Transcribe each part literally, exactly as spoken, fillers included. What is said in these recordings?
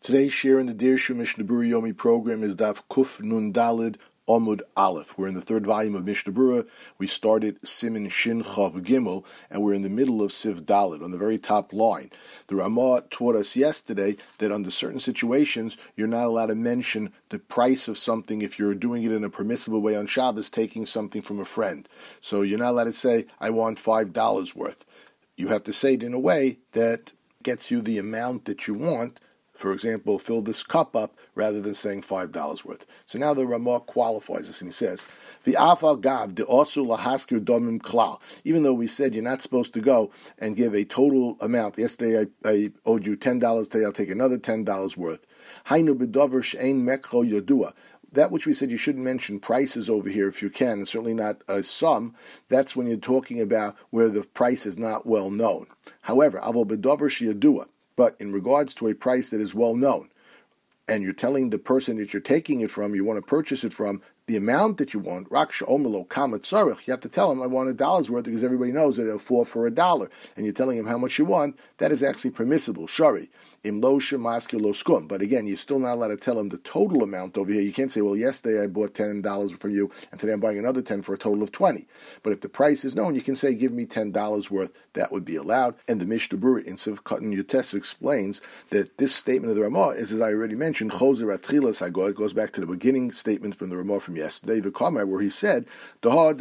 Today's share in the Dirshu Mishnah Berurah Yomi program is Daf Kuf Nun Dalid Amud Aleph. We're in the third volume of Mishnah Berurah. We started Siman Shin Chav Gimel, and we're in the middle of Siv Dalid, on the very top line. The Ramah taught us yesterday that under certain situations, you're not allowed to mention the price of something if you're doing it in a permissible way on Shabbos, taking something from a friend. So you're not allowed to say, I want five dollars worth. You have to say it in a way that gets you the amount that you want. For example, fill this cup up rather than saying five dollars worth. So now the Ramah qualifies this and he says, V'afal gav de'osu lahaskir domim klal. Even though we said you're not supposed to go and give a total amount. Yesterday I, I owed you ten dollars, today I'll take another ten dollars worth. Hainu b'dover she'ein mekho yodua. That which we said you shouldn't mention prices over here if you can, and certainly not a sum. That's when you're talking about where the price is not well known. However, avol b'dover she'yodua. But in regards to a price that is well known, and you're telling the person that you're taking it from, you want to purchase it from, the amount that you want, you have to tell him, I want a dollar's worth, because everybody knows that it'll fall for a dollar. And you're telling him how much you want, that is actually permissible. Shari. But again, you're still not allowed to tell him the total amount over here. You can't say, well, yesterday I bought ten dollars from you, and today I'm buying another ten for a total of twenty. But if the price is known, you can say, give me ten dollars worth. That would be allowed. And the Mishnah Berurah in Siv Katan Yutes explains that this statement of the Ramah is, as I already mentioned, Chozer Atchilas Hagod. It goes back to the beginning statement from the Ramah from yesterday, V'kamar, where he said, that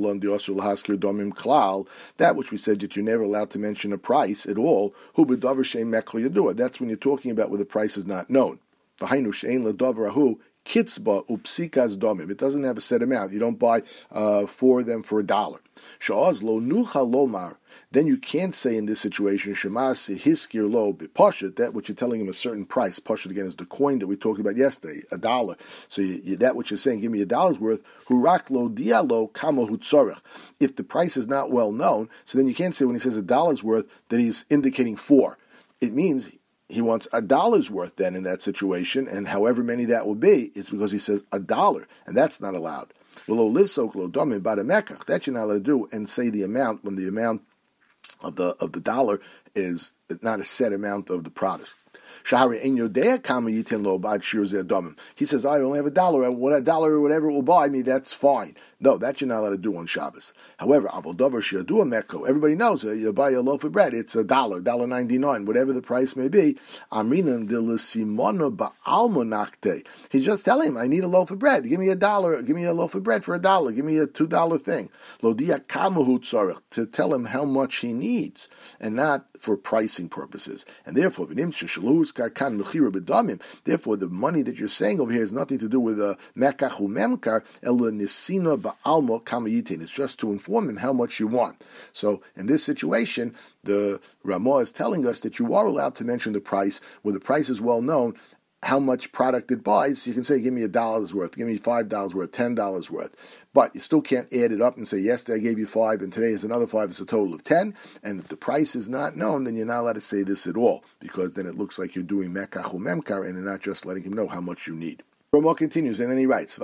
which we said that you're never allowed to mention a price at all, that's when you're talking about where the price is not known. It doesn't have a set amount. You don't buy uh, four of them for a dollar. Then you can't say in this situation, that which you're telling him a certain price. Pashat again is the coin that we talked about yesterday, a dollar. So you, you, that which you're saying, give me a dollar's worth. If the price is not well known, so then you can't say when he says a dollar's worth that he's indicating four. It means he wants a dollar's worth then in that situation, and however many that will be, it's because he says a dollar, and that's not allowed. That you're not allowed to do and say the amount when the amount of the of the dollar is not a set amount of the product. He says, I only have a dollar, what a dollar or whatever it will buy me, that's fine. No, that you're not allowed to do on Shabbos. However, everybody knows uh, you buy a loaf of bread, it's a dollar, dollar ninety-nine, whatever the price may be. He's just telling him, I need a loaf of bread. Give me a dollar, give me a loaf of bread for a dollar, give me a two dollar thing. To tell him how much he needs, and not for pricing purposes. And therefore, therefore, the money that you're saying over here has nothing to do with a mekach memkar, ela nisina ba'almo kamayitin. It's just to inform him how much you want. So in this situation, the Ramah is telling us that you are allowed to mention the price where the price is well known, how much product it buys. You can say, give me a dollar's worth, give me five dollars worth, ten dollars worth. But you still can't add it up and say, yesterday I gave you five and today is another five, it's a total of ten. And if the price is not known, then you're not allowed to say this at all, because then it looks like you're doing mekach u memkar and you're not just letting him know how much you need. Ramah continues, and then he writes, he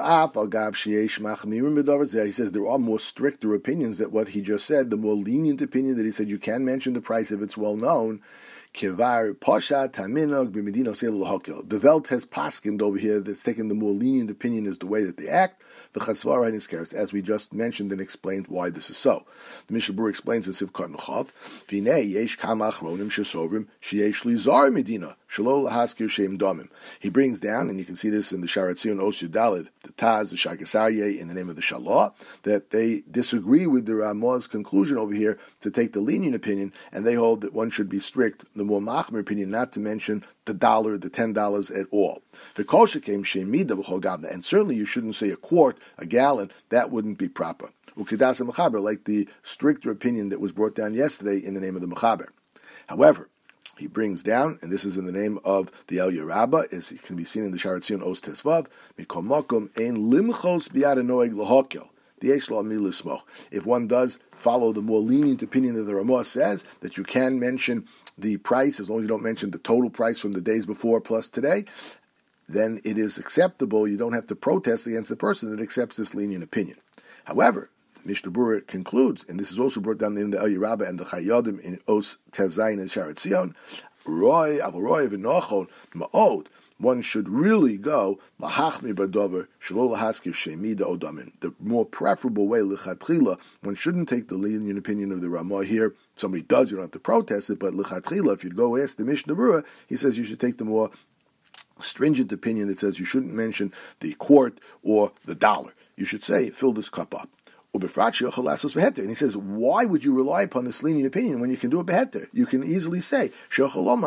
says there are more stricter opinions than what he just said, the more lenient opinion that he said you can mention the price if it's well known. Kevar Pasha Taminog Bimedino Sel Hakel. The Welt has paskined over here that's taken the more lenient opinion is the way that they act. The Chatzvara and his cares, as we just mentioned and explained why this is so. The Mishnah Berurah explains in Siv Katan Chav, Vinei Yesh Kama Achronim Shesovrim Sheyesh Lizar Medina Shelo Lahaskir Shem Domim. He brings down, and you can see this in the Sharat Zion Oshu Dalid, the Taz, the Shakasarye, in the name of the Shalah, that they disagree with the Ramah's conclusion over here to take the lenient opinion, and they hold that one should be strict, the more machmir opinion, not to mention the dollar, the ten dollars at all. And certainly you shouldn't say a quart, a gallon, that wouldn't be proper. Like the stricter opinion that was brought down yesterday in the name of the Mechaber. However, he brings down, and this is in the name of the Eliyah Rabbah, as it can be seen in the Sharat Zion Os Tesvav, Mikol Makom ein limchos biyad hanoeg lahakel. If one does follow the more lenient opinion that the Ramah says, that you can mention the price, as long as you don't mention the total price from the days before plus today, then it is acceptable. You don't have to protest against the person that accepts this lenient opinion. However, Mishnah Berurah concludes, and this is also brought down in the Eliyah Rabbah and the Chayadim in Os Tezayin and Sharat Zion, Roy, Avaroi, V'nochon, Ma'od. One should really go lahachmir badover shelo lahaskir shemida odamin. The more preferable way lechatchila, one shouldn't take the lenient opinion of the Ramah here. Somebody does, you don't have to protest it, but lechatchila, if you'd go ask the Mishnah Berurah, he says you should take the more stringent opinion that says you shouldn't mention the quart or the dollar. You should say, fill this cup up. And he says, why would you rely upon this lenient opinion when you can do a beheter? You can easily say, fill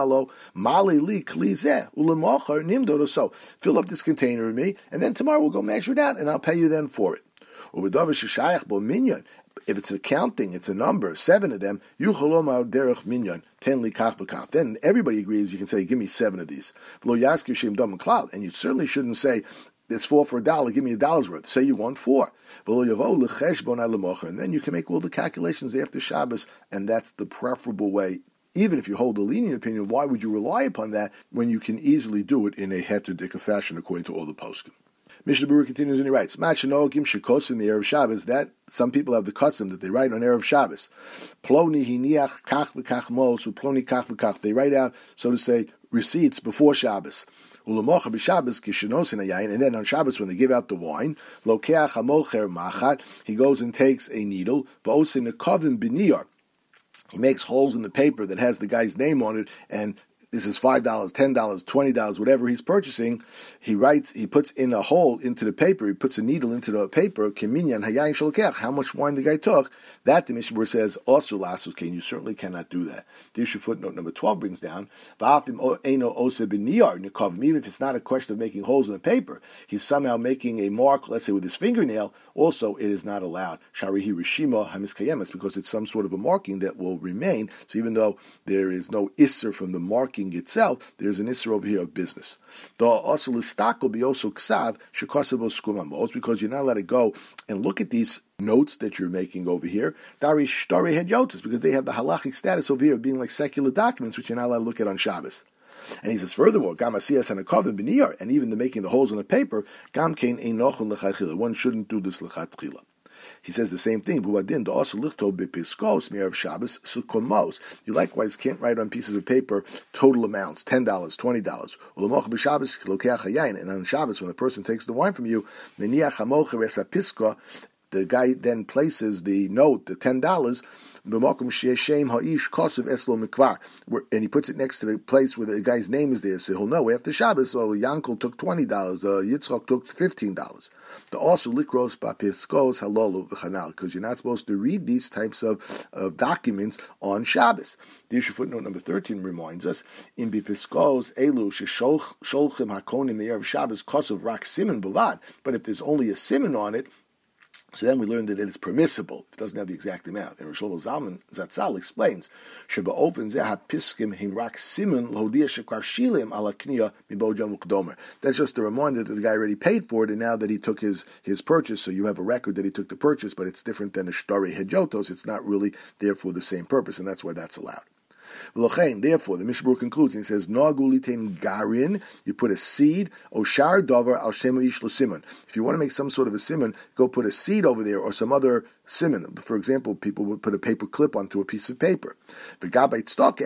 up this container with me, and then tomorrow we'll go measure it out, and I'll pay you then for it. If it's accounting, it's a number, seven of them, then everybody agrees you can say, give me seven of these. And you certainly shouldn't say, it's four for a dollar, give me a dollar's worth. Say you want four. And then you can make all the calculations after Shabbos, and that's the preferable way. Even if you hold a lenient opinion, why would you rely upon that when you can easily do it in a heter-dika fashion according to all the poskim? Mishnah Berurah continues and he writes, that some people have the custom that they write on Erev Shabbos. Ploni hiniach kach v'kach mos, ploni kach v'kach. They write out, so to say, receipts before Shabbos. And then on Shabbos, when they give out the wine, he goes and takes a needle, he makes holes in the paper that has the guy's name on it, and this is five dollars, ten dollars, twenty dollars, whatever he's purchasing. He writes, he puts in a hole into the paper, he puts a needle into the paper, how much wine the guy took. That the Mishnah Berurah says, also lasus kain, you certainly cannot do that. The issue footnote number twelve brings down, even if it's not a question of making holes in the paper, he's somehow making a mark, let's say with his fingernail, also it is not allowed. Sharihi Rishima Hamiskayemas, because it's some sort of a marking that will remain. So even though there is no isser from the marking itself, there's an isser over here of business. The also listak will be also ksav shekosabo skumamos, because you're not allowed to go and look at these notes that you're making over here. Dari shtare hedyotis, because they have the halachic status over here of being like secular documents, which you're not allowed to look at on Shabbos. And he says, furthermore, gam asiyas hanakavim b'niyar, and even the making the holes on the paper, gam kein einochon lechatchila. One shouldn't do this lechatchila. He says the same thing. You likewise can't write on pieces of paper total amounts, ten dollars, twenty dollars. And on Shabbos, when the person takes the wine from you, the guy then places the note, the ten dollars, and he puts it next to the place where the guy's name is there, so he'll know after Shabbos, well, Yankel took twenty dollars, uh, Yitzchak took fifteen dollars. The also likros bapiskos halolu v'chanal, because you're not supposed to read these types of, of documents on Shabbos. The issue footnote number thirteen reminds us, in bipiskos elu shesholchim hakonim erev Shabbos kosov rak siman bavad, but if there's only a siman on it, so then we learned that it is permissible. It doesn't have the exact amount. And Rosh Zalman Zatzal explains, Sheba open zeha piskim himrak siman lodia shekar shilim ala kniya mibojam ukdomer. That's just a reminder that the guy already paid for it, and now that he took his, his purchase, so you have a record that he took the purchase, but it's different than a shtari hedyotos. It's not really there for the same purpose, and that's why that's allowed. Therefore, the Mishnah Berurah concludes and he says, "Nagulitein garin." You put a seed. Oshar davar al shema ish l'simon. If you want to make some sort of a simon, go put a seed over there or some other simon. For example, people would put a paper clip onto a piece of paper. And it's possible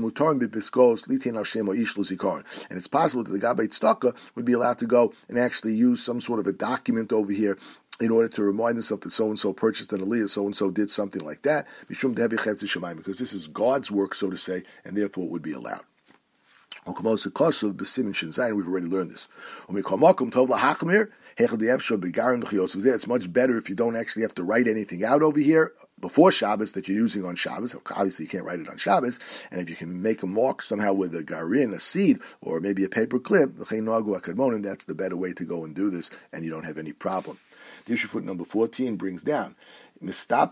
that the gabay tzedakah would be allowed to go and actually use some sort of a document over here in order to remind himself that so-and-so purchased an aliyah, so-and-so did something like that, because this is God's work, so to say, and therefore it would be allowed. We've already learned this. It's much better if you don't actually have to write anything out over here before Shabbos that you're using on Shabbos. Obviously, you can't write it on Shabbos. And if you can make a mark somehow with a garin, a seed, or maybe a paper clip, that's the better way to go and do this, and you don't have any problem. The issue foot number fourteen brings down, there is even a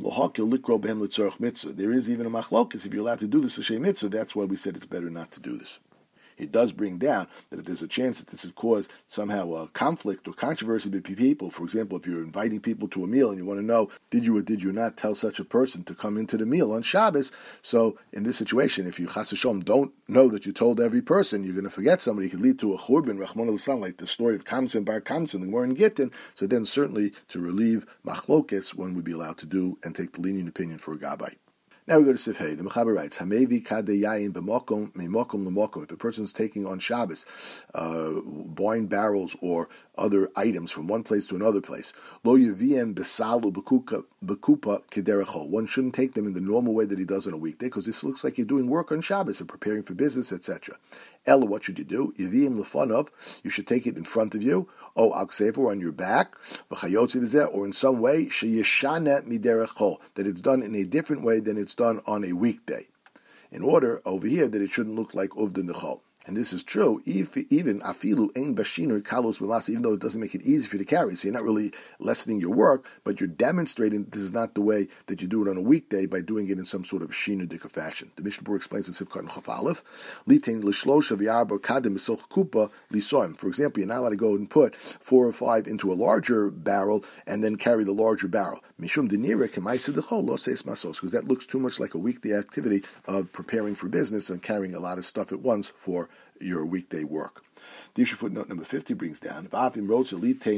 machlokes if you're allowed to do this l'shem mitzvah. That's why we said it's better not to do this. It does bring down that if there's a chance that this would cause somehow a conflict or controversy between people, for example, if you're inviting people to a meal and you want to know, did you or did you not tell such a person to come into the meal on Shabbos? So in this situation, if you chas v'shalom don't know that you told every person, you're going to forget somebody. It could lead to a churban, Rachmana litzlan, like the story of Kamsin bar Kamsin, the Gemara in Gittin. So then certainly to relieve machlokes, one would be allowed to do and take the lenient opinion for a gabbai. Now we go to Sif Hey. The Mechaber writes, Hamevi kadeyayin b'mokom memokom l'mokom. If a person's taking on Shabbos uh, wine barrels or other items from one place to another place, lo yeviem besalu bekupa kederechol. One shouldn't take them in the normal way that he does on a weekday, because this looks like you're doing work on Shabbos and preparing for business, et cetera. Ella, what should you do? Yevim lefanov. You should take it in front of you. O aksefer, or on your back, or in some way, sheyeshana miderechol, that it's done in a different way than it's done on a weekday, in order over here that it shouldn't look like uvda nechol. And this is true, if, even afilu ein bashinur kalos b'masa, even though it doesn't make it easy for you to carry. So you're not really lessening your work, but you're demonstrating this is not the way that you do it on a weekday by doing it in some sort of shinudika fashion. The Mishnah Berurah explains in Sifkat and Chaf Aleph, litain l'shlosha v'yarba kadem misoch kupa lisoim. For example, you're not allowed to go and put four or five into a larger barrel and then carry the larger barrel. Mishum denira k'maisa dechol lo seis masos, because that looks too much like a weekday activity of preparing for business and carrying a lot of stuff at once for your weekday work. The issue footnote number fifty brings down, and even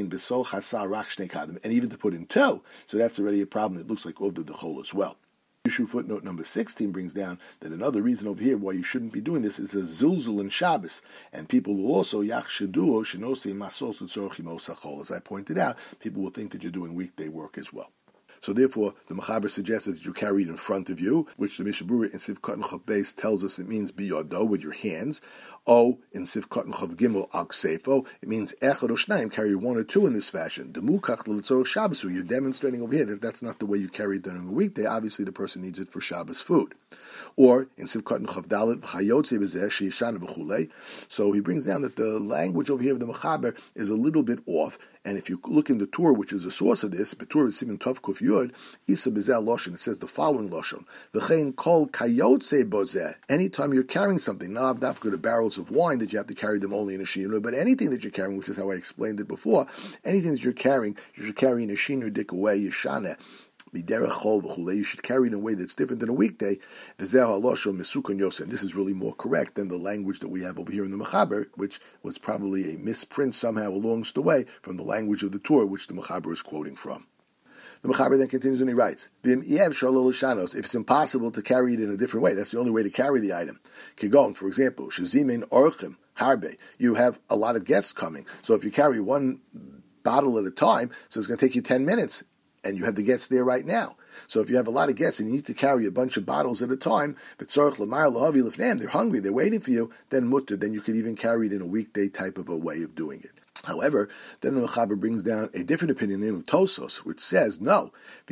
to put in toe, so that's already a problem. It looks like Ovda Dechol as well. Issue footnote number sixteen brings down that another reason over here why you shouldn't be doing this is a zilzul in Shabbos, and people will also yachsheduo shenose masos utzorchimos hachol. As I pointed out, people will think that you're doing weekday work as well. So therefore, the Mechaber suggests that you carry it in front of you, which the Mishnah Berurah in Sif Katan Chav Beis tells us it means biyado, with your hands. O, in Sif Katan Chav Gimel al ksefo, it means echad or shnayim, carry one or two in this fashion. Demukach l'tzorach Shabbosu, you're demonstrating over here that that's not the way you carry it during a weekday. Obviously, the person needs it for Shabbos food. Or in Sif Katan Chav Dalet v'chayotze b'zeh sheyishana v'chulei. So he brings down that the language over here of the Mechaber is a little bit off. And if you look in the Torah, which is the source of this, Betur Siman Tov Kuf Yud, Isa Bezel Loshen, it says the following Loshen: V'chein kol kayotze bozeh. Anytime you're carrying something, not dafka the barrels of wine that you have to carry them only in a shinu, but anything that you're carrying, which is how I explained it before, anything that you're carrying, you should carry in a shinu dik away yeshana. You should carry it in a way that's different than a weekday. And this is really more correct than the language that we have over here in the Mechaber, which was probably a misprint somehow along the way from the language of the Torah, which the Mechaber is quoting from. The Mechaber then continues and he writes, if it's impossible to carry it in a different way, that's the only way to carry the item. Kigon, for example, shazimin orchim harbe, you have a lot of guests coming. So if you carry one bottle at a time, so it's going to take you ten minutes. And you have the guests there right now. So if you have a lot of guests and you need to carry a bunch of bottles at a time, they're hungry, they're waiting for you, then mutter, then you could even carry it in a weekday type of a way of doing it. However, then the Mechaber brings down a different opinion in Tosos, which says, no,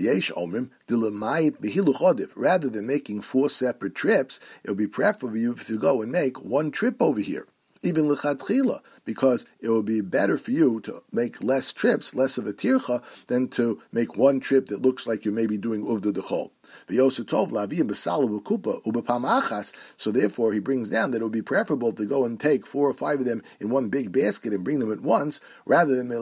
rather than making four separate trips, it would be preferable for you to go and make one trip over here. Even l'chadchila, because it would be better for you to make less trips, less of a tircha, than to make one trip that looks like you're maybe doing uvda dechol. So therefore, he brings down that it would be preferable to go and take four or five of them in one big basket and bring them at once, rather than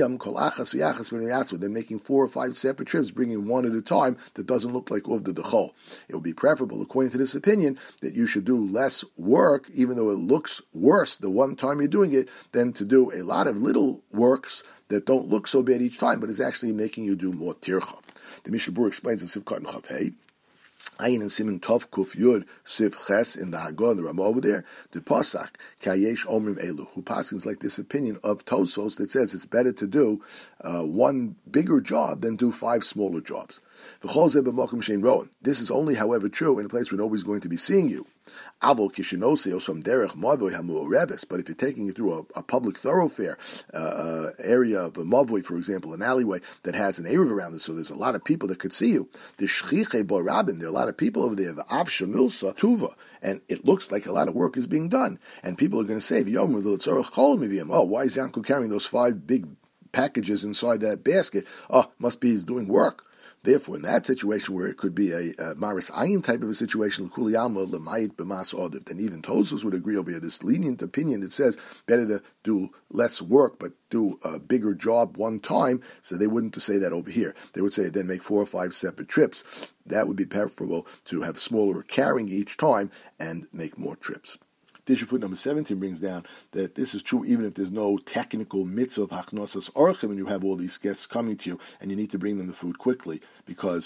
than making four or five separate trips, bringing one at a time that doesn't look like uvda dechol. It would be preferable, according to this opinion, that you should do less work, even though it looks worse the one time you're doing it, than to do a lot of little works that don't look so bad each time, but is actually making you do more tircha. The Mishnah Berurah explains in Sivkat and Chav Hey, Ayin and Siman Tov Kuf Yud Siv Ches in the Haggadah, the Ramah over there, the Pasach Kayesh Omrim Elu, who passes like this opinion of Tosos that says it's better to do uh, one bigger job than do five smaller jobs. This is only, however, true in a place where nobody's going to be seeing you. But if you're taking it through a, a public thoroughfare, uh, uh, area of a mavoi, for example, an alleyway that has an eruv around it, so there's a lot of people that could see you. The shchiche bo rabin, there are a lot of people over there. The av shamilsa tuva, and it looks like a lot of work is being done. And people are going to say, "Oh, why is Yanko carrying those five big packages inside that basket? Oh, must be he's doing work." Therefore, in that situation where it could be a, a maris ayin type of a situation, then even Tosos would agree over here, this lenient opinion that says better to do less work but do a bigger job one time, so they wouldn't say that over here. They would say then make four or five separate trips. That would be preferable to have smaller carrying each time and make more trips. Tissue foot number seventeen brings down that this is true even if there's no technical mitzvah of hachnosas orchim and you have all these guests coming to you and you need to bring them the food quickly because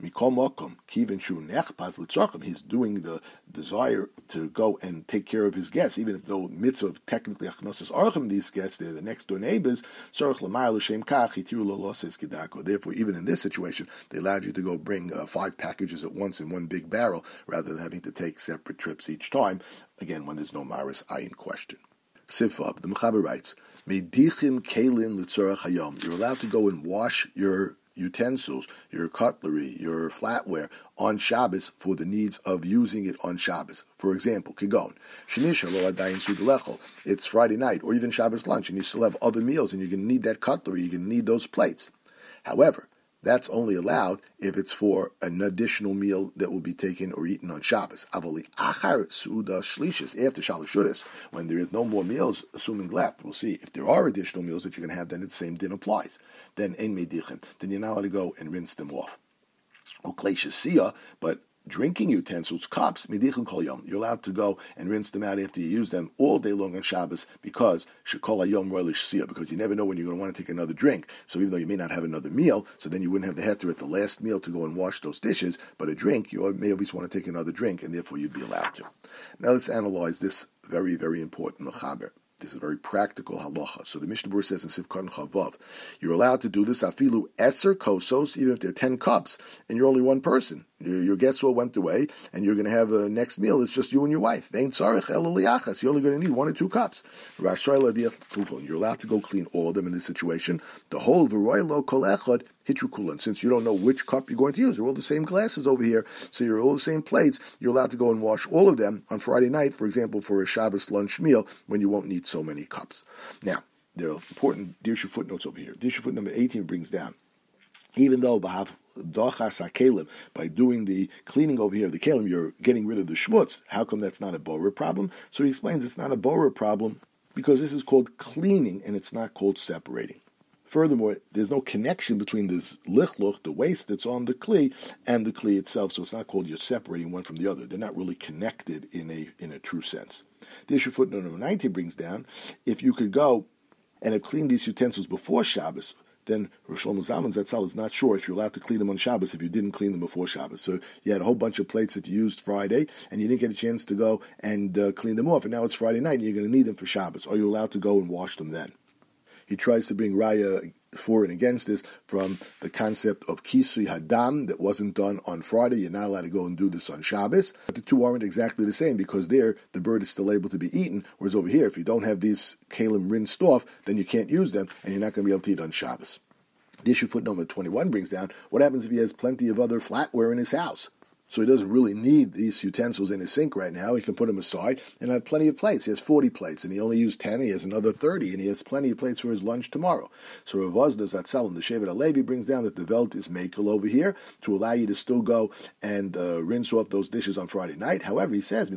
Mikol Mokom, Kivin Shu Nechpaz L'Tzorchim, he's doing the desire to go and take care of his guests, even if though mitzvah of technically Achnosis Archim, these guests, they're the next door neighbors, Tzorch L'Mayel L'Shem Kach, Hitiru Lo Loses Kedako. Therefore, even in this situation, they allowed you to go bring uh, five packages at once in one big barrel, rather than having to take separate trips each time, again, when there's no Maris Ayin question. Sifab, the Mechaber writes, Medichim Kalim L'Tzorach Hayom. You're allowed to go and wash your utensils, your cutlery, your flatware on Shabbos for the needs of using it on Shabbos. For example, Kigon, Shenisha Lo Adayin Sudalechol. It's Friday night, or even Shabbos lunch, and you still have other meals, and you're going to need that cutlery, you're going to need those plates. However, that's only allowed if it's for an additional meal that will be taken or eaten on Shabbos. Avoli achar suda shlishis, after shalashudas, when there is no more meals, assuming left, we'll see if there are additional meals that you're going to have, then the same din applies. Then ein medichin, then you're not allowed to go and rinse them off. Ukleishasiyah, but drinking utensils, cups, midichin kol yom. You're allowed to go and rinse them out after you use them all day long on Shabbos because shekol hayom roilish siyah, because you never know when you're going to want to take another drink. So even though you may not have another meal, so then you wouldn't have the heter at the last meal to go and wash those dishes, but a drink, you may always want to take another drink, and therefore you'd be allowed to. Now let's analyze this very, very important mechaber. This is very practical halacha. So the Mishnah Berurah says in Sivkon Chavav, you're allowed to do this afilu eser kosos, even if there are ten cups, and you're only one person. Your, your guests all went away, and you're going to have a next meal. It's just you and your wife. You're only going to need one or two cups. You're allowed to go clean all of them in this situation. The whole v'roilo kol echad hitrukulan. Since you don't know which cup you're going to use, they're all the same glasses over here, so you're all the same plates. You're allowed to go and wash all of them on Friday night, for example, for a Shabbos lunch meal when you won't need so many cups. Now, there are important Dirshu footnotes over here. Dirshu footnote number eighteen brings down, even though by doing the cleaning over here of the kelim, you're getting rid of the schmutz. How come that's not a borer problem? So he explains it's not a borer problem because this is called cleaning and it's not called separating. Furthermore, there's no connection between this lichluch, the waste that's on the kli, and the kli itself, so it's not called you're separating one from the other. They're not really connected in a in a true sense. The issue footnote number nineteen brings down, if you could go and have cleaned these utensils before Shabbos, then Rosh Shlomo Zalman Zatzal is not sure if you're allowed to clean them on Shabbos if you didn't clean them before Shabbos. So you had a whole bunch of plates that you used Friday, and you didn't get a chance to go and uh, clean them off, and now it's Friday night, and you're going to need them for Shabbos. Are you allowed to go and wash them then? He tries to bring raya for and against this from the concept of kisui hadam that wasn't done on Friday. You're not allowed to go and do this on Shabbos. But the two aren't exactly the same because there the bird is still able to be eaten, whereas over here, if you don't have these kalim rinsed off, then you can't use them, and you're not going to be able to eat on Shabbos. The issue footnote number twenty-one brings down, what happens if he has plenty of other flatware in his house? So he doesn't really need these utensils in his sink right now. He can put them aside and have plenty of plates. He has forty plates, and he only used ten. He has another thirty, and he has plenty of plates for his lunch tomorrow. So Rav Vazda Zatzal and the Shevet HaLevi brings down that the Velt is makel over here to allow you to still go and uh, rinse off those dishes on Friday night. However, he says,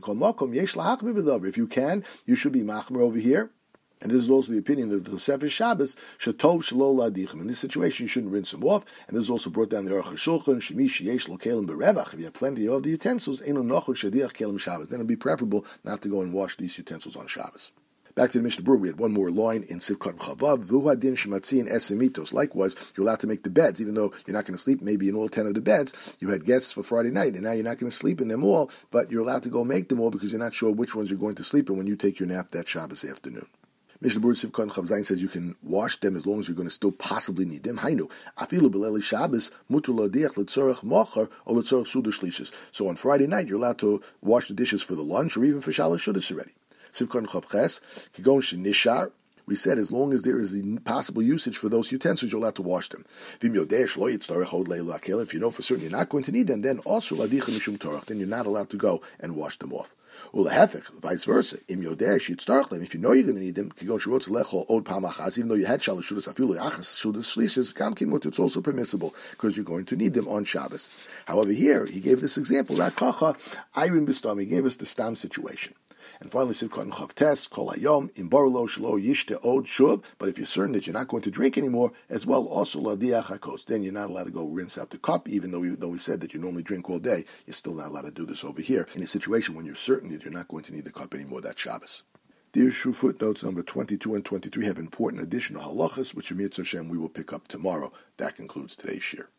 if you can, you should be machmer over here. And this is also the opinion of the Tosefes Shabbos, Shatov Shelo Ladichem. In this situation, you shouldn't rinse them off. And this is also brought down the Aruch HaShulchan, Shemi Sheyesh Lo Kelim Berevach. If you have plenty of the utensils, Eino Nochot Shadiach Kelim Shabbos. Then it would be preferable not to go and wash these utensils on Shabbos. Back to the Mishnah Berurah, we had one more line in Sivkot Chavav, Vuha Din Shematzin Esemitos. Likewise, you're allowed to make the beds, even though you're not going to sleep maybe in all ten of the beds. You had guests for Friday night, and now you're not going to sleep in them all, but you're allowed to go make them all because you're not sure which ones you're going to sleep in when you take your nap that Shabbos afternoon. Mishnah Berurah Sivkon Chav Zayin says you can wash them as long as you're going to still possibly need them. Hainu afilu b'leili Shabbos mutu l'adiach l'tzorech mocher or l'tzorech suda shlishis. So on Friday night you're allowed to wash the dishes for the lunch or even for shalosh shudas already. Sivkon Chav Ches kigon shenishar. We said as long as there is a possible usage for those utensils, you're allowed to wash them. If you know for certain you're not going to need them, then also then you're not allowed to go and wash them off. Vice versa. If you know you're going to need them, even though you had shalosh, it's also permissible because you're going to need them on Shabbos. However, here he gave this example. He gave us the stam situation. And finally, Sivkot Chavtes, Kol Hayom, Im Barlo, Shelo Yishte Od Shuv. But if you're certain that you're not going to drink anymore, as well, also Ladiach HaKos, then you're not allowed to go rinse out the cup, even though we, though we said that you normally drink all day, you're still not allowed to do this over here, in a situation when you're certain that you're not going to need the cup anymore that Shabbos. The issue footnotes number twenty-two and twenty-three have important additional halachas, which Amir Hashem we will pick up tomorrow. That concludes today's shir.